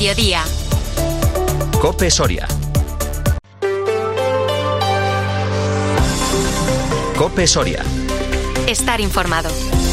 mediodía. COPE Soria. COPE Soria. Estar informado.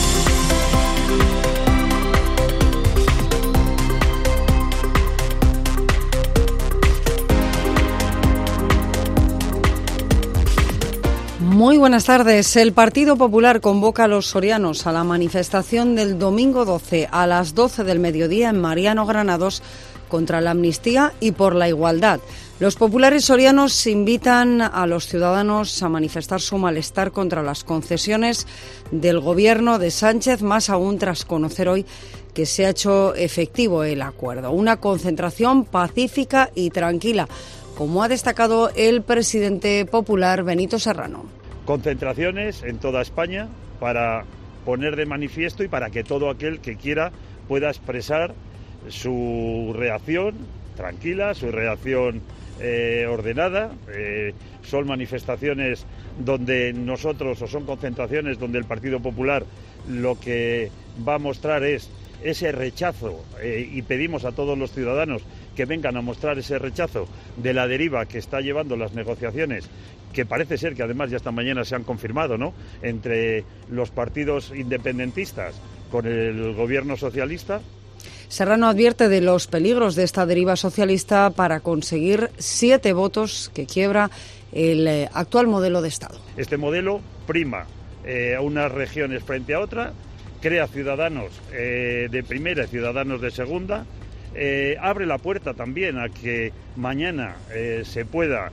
Muy buenas tardes. El Partido Popular convoca a los sorianos a la manifestación del domingo 12 a las 12 del mediodía en Mariano Granados contra la amnistía y por la igualdad. Los populares sorianos invitan a los ciudadanos a manifestar su malestar contra las concesiones del gobierno de Sánchez, más aún tras conocer hoy que se ha hecho efectivo el acuerdo. Una concentración pacífica y tranquila, como ha destacado el presidente popular Benito Serrano. Concentraciones en toda España para poner de manifiesto y para que todo aquel que quiera pueda expresar su reacción tranquila, su reacción ordenada. Son manifestaciones donde nosotros, o son concentraciones donde el Partido Popular lo que va a mostrar es ese rechazo y pedimos a todos los ciudadanos que vengan a mostrar ese rechazo de la deriva que está llevando las negociaciones, que parece ser que además ya esta mañana se han confirmado, ¿no?, entre los partidos independentistas con el gobierno socialista. Serrano advierte de los peligros de esta deriva socialista para conseguir 7 votos que quiebra el actual modelo de Estado. Este modelo prima a unas regiones frente a otras, crea ciudadanos de primera y ciudadanos de segunda, abre la puerta también a que mañana se pueda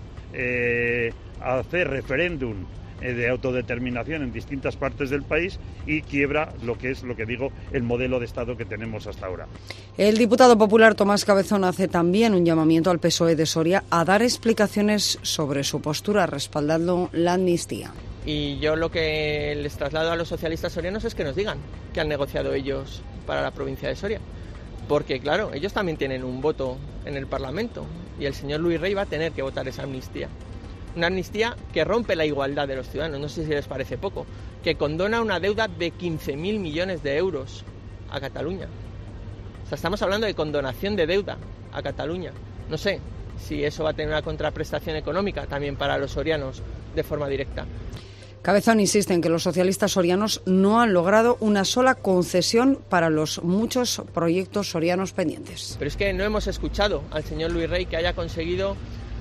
hacer referéndum de autodeterminación en distintas partes del país y quiebra lo que es, lo que digo, el modelo de Estado que tenemos hasta ahora. El diputado popular Tomás Cabezón hace también un llamamiento al PSOE de Soria a dar explicaciones sobre su postura respaldando la amnistía. Y yo lo que les traslado a los socialistas sorianos es que nos digan qué han negociado ellos para la provincia de Soria. Porque, claro, ellos también tienen un voto en el Parlamento y el señor Luis Rey va a tener que votar esa amnistía. Una amnistía que rompe la igualdad de los ciudadanos, no sé si les parece poco, que condona una deuda de 15.000 millones de euros a Cataluña. O sea, estamos hablando de condonación de deuda a Cataluña. No sé si eso va a tener una contraprestación económica también para los sorianos de forma directa. Cabezón insiste en que los socialistas sorianos no han logrado una sola concesión para los muchos proyectos sorianos pendientes. Pero es que no hemos escuchado al señor Luis Rey que haya conseguido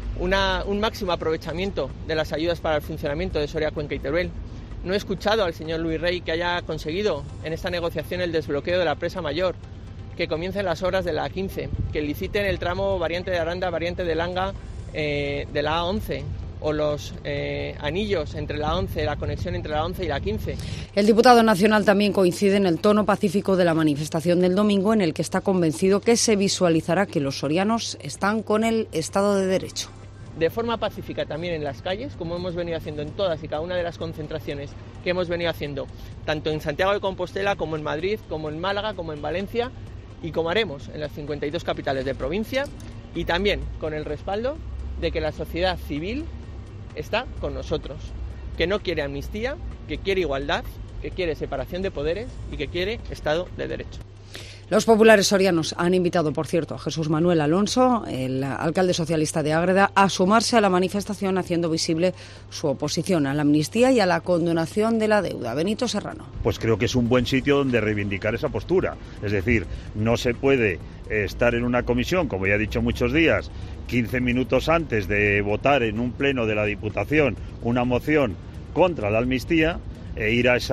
un máximo aprovechamiento de las ayudas para el funcionamiento de Soria, Cuenca y Teruel. No he escuchado al señor Luis Rey que haya conseguido en esta negociación el desbloqueo de la presa mayor, que comiencen las obras de la A15, que liciten el tramo variante de Aranda, variante de Langa de la A11, o los anillos entre la 11, la conexión entre la 11 y la 15. El diputado nacional también coincide en el tono pacífico de la manifestación del domingo, en el que está convencido que se visualizará que los sorianos están con el Estado de Derecho. De forma pacífica también en las calles, como hemos venido haciendo en todas y cada una de las concentraciones que hemos venido haciendo, tanto en Santiago de Compostela como en Madrid, como en Málaga, como en Valencia, y como haremos en las 52 capitales de provincia, y también con el respaldo de que la sociedad civil está con nosotros, que no quiere amnistía, que quiere igualdad, que quiere separación de poderes y que quiere Estado de Derecho. Los populares sorianos han invitado, por cierto, a Jesús Manuel Alonso, el alcalde socialista de Ágreda, a sumarse a la manifestación, haciendo visible su oposición a la amnistía y a la condonación de la deuda. Benito Serrano. Pues creo que es un buen sitio donde reivindicar esa postura. Es decir, no se puede estar en una comisión, como ya he dicho muchos días, 15 minutos antes de votar en un pleno de la Diputación una moción contra la amnistía e ir a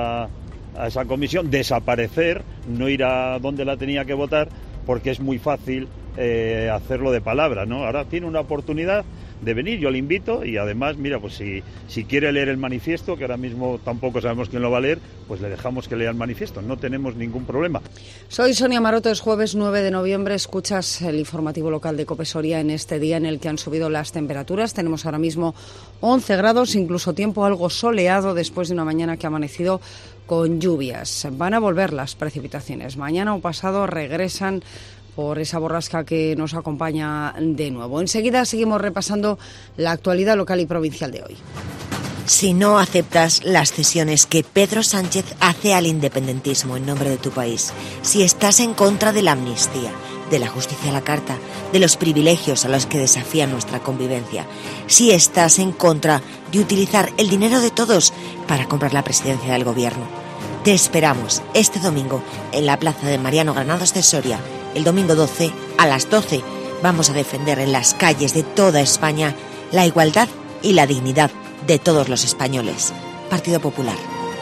esa comisión, desaparecer, no ir a donde la tenía que votar, porque es muy fácil hacerlo de palabra, ¿no? Ahora tiene una oportunidad de venir, yo le invito, y además, mira, pues si quiere leer el manifiesto, que ahora mismo tampoco sabemos quién lo va a leer, pues le dejamos que lea el manifiesto, no tenemos ningún problema. Soy Sonia Maroto, es jueves 9 de noviembre, escuchas el informativo local de COPE Soria en este día en el que han subido las temperaturas. Tenemos ahora mismo 11 grados, incluso tiempo algo soleado después de una mañana que ha amanecido con lluvias. Van a volver las precipitaciones. Mañana o pasado regresan por esa borrasca que nos acompaña de nuevo. Enseguida seguimos repasando la actualidad local y provincial de hoy. Si no aceptas las cesiones que Pedro Sánchez hace al independentismo en nombre de tu país, si estás en contra de la amnistía, de la justicia a la carta, de los privilegios a los que desafía nuestra convivencia, si estás en contra de utilizar el dinero de todos para comprar la presidencia del gobierno, te esperamos este domingo en la plaza de Mariano Granados de Soria. El domingo 12 a las 12 vamos a defender en las calles de toda España la igualdad y la dignidad de todos los españoles. Partido Popular.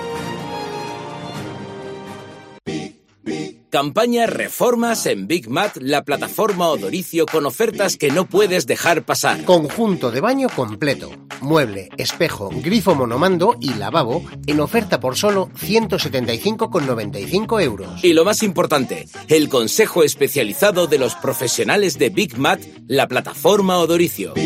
Campaña Reformas en Big Mat, la plataforma Odoricio con ofertas que no puedes dejar pasar. Conjunto de baño completo, mueble, espejo, grifo monomando y lavabo en oferta por solo 175,95 euros. Y lo más importante, el consejo especializado de los profesionales de Big Mat, la plataforma Odoricio.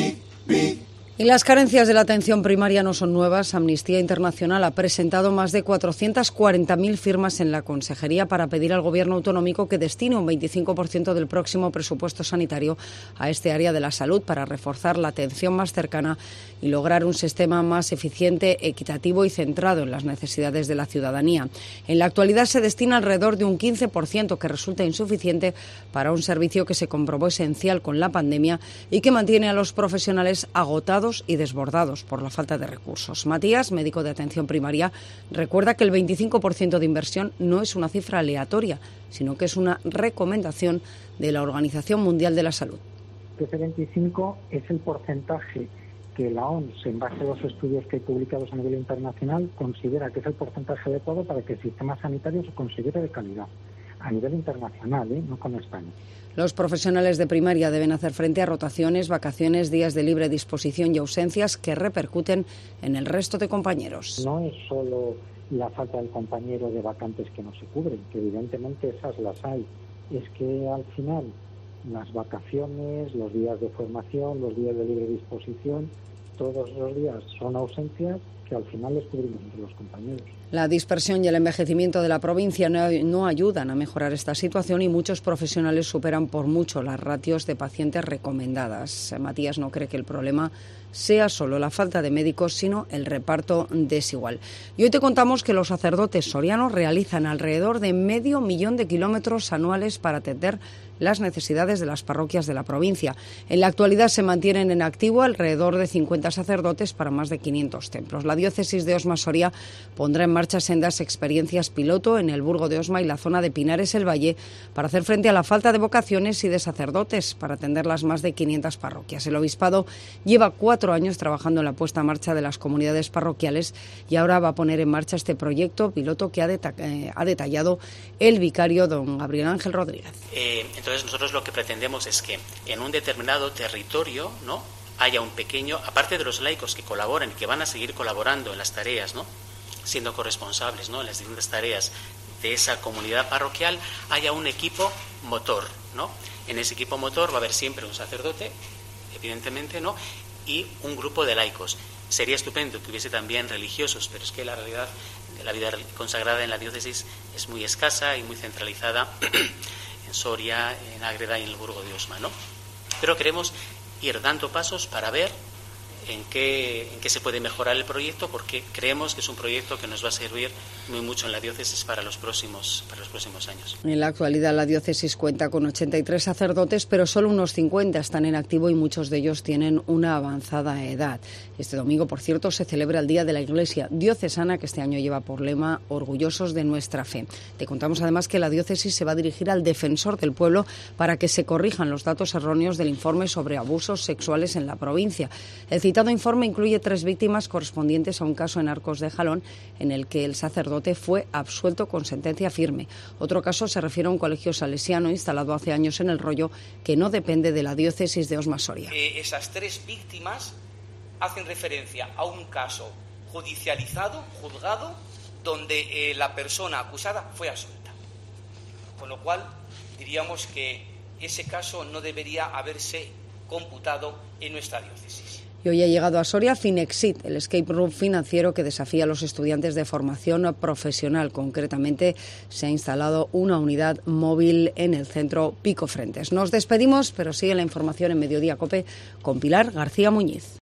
Y las carencias de la atención primaria no son nuevas. Amnistía Internacional ha presentado más de 440.000 firmas en la Consejería para pedir al Gobierno autonómico que destine un 25% del próximo presupuesto sanitario a este área de la salud para reforzar la atención más cercana y lograr un sistema más eficiente, equitativo y centrado en las necesidades de la ciudadanía. En la actualidad se destina alrededor de un 15%, que resulta insuficiente para un servicio que se comprobó esencial con la pandemia y que mantiene a los profesionales agotados y desbordados por la falta de recursos. Matías, médico de atención primaria, recuerda que el 25% de inversión no es una cifra aleatoria, sino que es una recomendación de la Organización Mundial de la Salud. Ese 25 es el porcentaje que la OMS, en base a los estudios que hay publicados a nivel internacional, considera que es el porcentaje adecuado para que el sistema sanitario se considere de calidad. A nivel internacional, no con España. Los profesionales de primaria deben hacer frente a rotaciones, vacaciones, días de libre disposición y ausencias que repercuten en el resto de compañeros. No es solo la falta del compañero de vacantes que no se cubren, que evidentemente esas las hay. Es que al final las vacaciones, los días de formación, los días de libre disposición, todos los días son ausencias que al final les cubrimos entre los compañeros. La dispersión y el envejecimiento de la provincia no ayudan a mejorar esta situación y muchos profesionales superan por mucho las ratios de pacientes recomendadas. Matías no cree que el problema sea solo la falta de médicos, sino el reparto desigual. Y hoy te contamos que los sacerdotes sorianos realizan alrededor de 500.000 de kilómetros anuales para atender las necesidades de las parroquias de la provincia. En la actualidad se mantienen en activo alrededor de 50 sacerdotes para más de 500 templos. La diócesis de Osma-Soria pondrá en marcha sendas experiencias piloto en el Burgo de Osma y la zona de Pinares el Valle para hacer frente a la falta de vocaciones y de sacerdotes para atender las más de 500 parroquias. El obispado lleva 4 años trabajando en la puesta en marcha de las comunidades parroquiales y ahora va a poner en marcha este proyecto piloto que ha detallado el vicario don Gabriel Ángel Rodríguez. Entonces nosotros lo que pretendemos es que en un determinado territorio, ¿no?, haya un pequeño, aparte de los laicos que colaboran y que van a seguir colaborando en las tareas, ¿no?, siendo corresponsables, ¿no?, en las distintas tareas de esa comunidad parroquial, haya un equipo motor, ¿no? En ese equipo motor va a haber siempre un sacerdote, evidentemente, ¿no?, y un grupo de laicos. Sería estupendo que hubiese también religiosos, pero es que la realidad de la vida consagrada en la diócesis es muy escasa y muy centralizada en Soria, en Ágreda y en el Burgo de Osma, ¿no? Pero queremos ir dando pasos para ver en qué se puede mejorar el proyecto, porque creemos que es un proyecto que nos va a servir muy mucho en la diócesis para los próximos años. En la actualidad la diócesis cuenta con 83 sacerdotes, pero solo unos 50 están en activo y muchos de ellos tienen una avanzada edad. Este domingo, por cierto, se celebra el Día de la Iglesia Diocesana, que este año lleva por lema Orgullosos de nuestra fe. Te contamos además que la diócesis se va a dirigir al Defensor del Pueblo para que se corrijan los datos erróneos del informe sobre abusos sexuales en la provincia. El citado informe incluye 3 víctimas correspondientes a un caso en Arcos de Jalón, en el que el sacerdote fue absuelto con sentencia firme. Otro caso se refiere a un colegio salesiano instalado hace años en El Rollo, que no depende de la diócesis de Osma-Soria. Esas 3 víctimas hacen referencia a un caso judicializado, juzgado, donde la persona acusada fue absuelta. Con lo cual, diríamos que ese caso no debería haberse computado en nuestra diócesis. Y hoy ha llegado a Soria Finexit, el escape room financiero que desafía a los estudiantes de formación profesional. Concretamente, se ha instalado una unidad móvil en el centro Pico Frentes. Nos despedimos, pero sigue la información en Mediodía COPE con Pilar García Muñiz.